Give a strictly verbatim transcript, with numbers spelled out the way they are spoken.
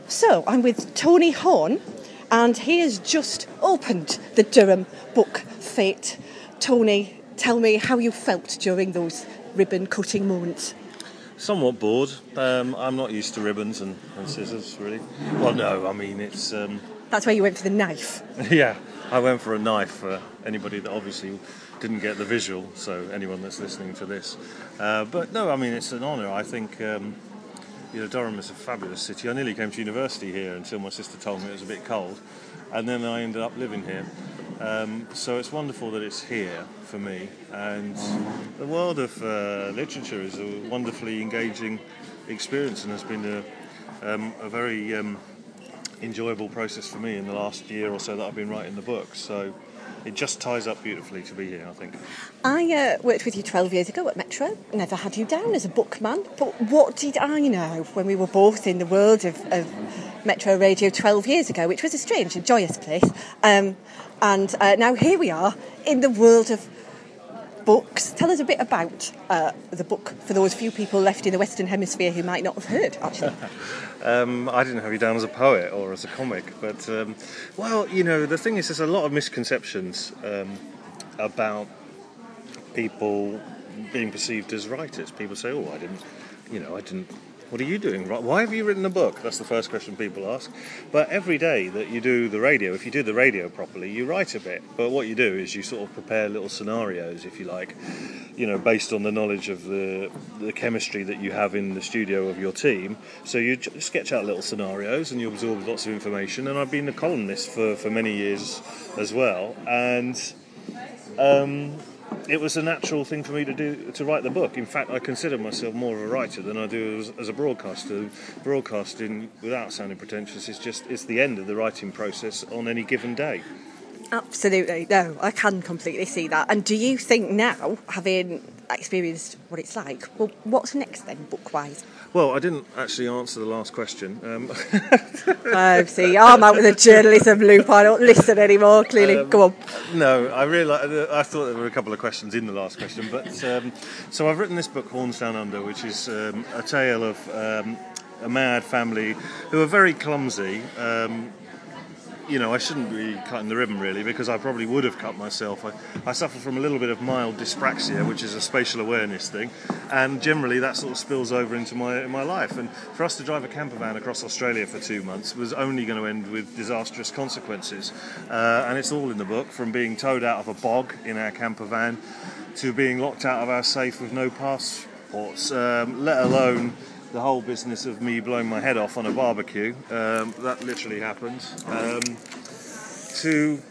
So I'm with Tony Horn, and he has just opened the Durham Book Fete. Tony, tell me how you felt during those ribbon cutting moments. Somewhat bored. Um, I'm not used to ribbons and, and scissors, really. Well, no, I mean, it's... Um... That's where you went for the knife. yeah, I went for a knife for anybody that obviously didn't get the visual, so anyone that's listening to this. Uh, but no, I mean, it's an honour. I think, um, you know, Durham is a fabulous city. I nearly came to university here until my sister told me it was a bit cold, and then I ended up living here. Um, so it's wonderful that it's here for me, and the world of uh, literature is a wonderfully engaging experience and has been a, um, a very um, enjoyable process for me in the last year or so that I've been writing the book. So it just ties up beautifully to be here, I think. I uh, worked with you twelve years ago at Metro. Never had you down as a bookman, but what did I know when we were both in the world of, of Metro Radio twelve years ago, which was a strange and joyous place. Um, and uh, now here we are in the world of books. Tell us a bit about uh, the book for those few people left in the Western Hemisphere who might not have heard, actually. um, I didn't have you down as a poet or as a comic, but, um, well, you know, the thing is there's a lot of misconceptions um, about people being perceived as writers. People say, oh, I didn't, you know, I didn't... What are you doing? Why have you written a book? That's the first question people ask. But every day that you do the radio, if you do the radio properly, you write a bit. But what you do is you sort of prepare little scenarios, if you like, you know, based on the knowledge of the the chemistry that you have in the studio of your team. So you sketch out little scenarios and you absorb lots of information. And I've been a columnist for, for many years as well. And... Um, It was a natural thing for me to do, to write the book. In fact, I consider myself more of a writer than I do as, as a broadcaster. Broadcasting, without sounding pretentious, is just it's the end of the writing process on any given day. Absolutely. No, I can completely see that. And do you think now, having experienced what it's like, well, what's next then, book-wise? Well, I didn't actually answer the last question. Um, oh, see, I'm out with a journalism loop. I don't listen anymore, clearly. Um, Go on. No, I realised, I thought there were a couple of questions in the last question. But um, so I've written this book, Horns Down Under, which is um, a tale of um, a mad family who are very clumsy. Um, You know, I shouldn't be cutting the ribbon, really, because I probably would have cut myself. I, I suffer from a little bit of mild dyspraxia, which is a spatial awareness thing, and generally that sort of spills over into my in my life. And for us to drive a camper van across Australia for two months was only going to end with disastrous consequences. Uh, and it's all in the book, from being towed out of a bog in our camper van to being locked out of our safe with no passports, um, let alone... the whole business of me blowing my head off on a barbecue, um, that literally happened, um, to